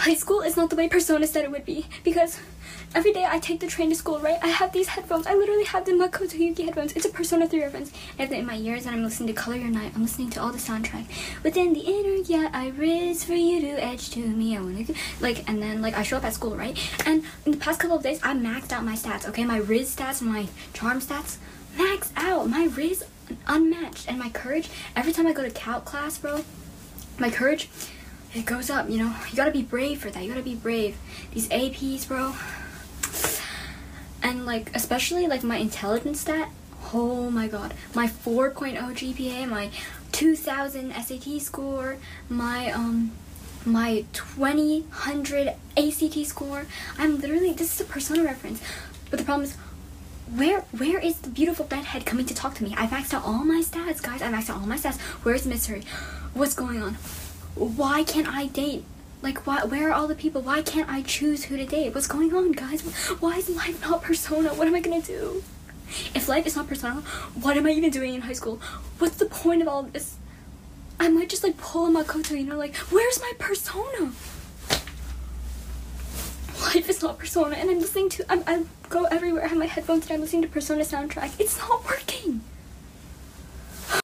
high school is not the way Persona said it would be, because every day I take the train to school, right? I have these headphones. I literally have the Makoto Yuki headphones. It's a Persona 3 reference. I have them in my ears, and I'm listening to Color Your Night. I'm listening to all the soundtrack. Within the inner, yeah, I riz for you to edge to me. I wanna like, and then like I show up at school, right? And in the past couple of days, I maxed out my stats. Okay, my riz stats and my charm stats maxed out. My riz unmatched, and my courage. Every time I go to calc class, bro, my courage, it goes up. You know, you gotta be brave for that. You gotta be brave. These APs, bro. And like, especially like my intelligence stat, oh my god, my 4.0 GPA, my 2000 SAT score, my 2000 ACT score. I'm literally, this is a Persona reference. But the problem is, where is the beautiful redhead coming to talk to me? I maxed out all my stats, guys. I maxed out all my stats. Where's Mystery? What's going on? Why can't I date? Like, where are all the people? Why can't I choose who to date? What's going on, guys? Why is life not Persona? What am I gonna do? If life is not Persona, what am I even doing in high school? What's the point of all of this? I might just, like, pull a Makoto, you know, like, where's my Persona? Life is not Persona, and I'm listening to, I go everywhere, I have my headphones, and I'm listening to Persona soundtrack. It's not working.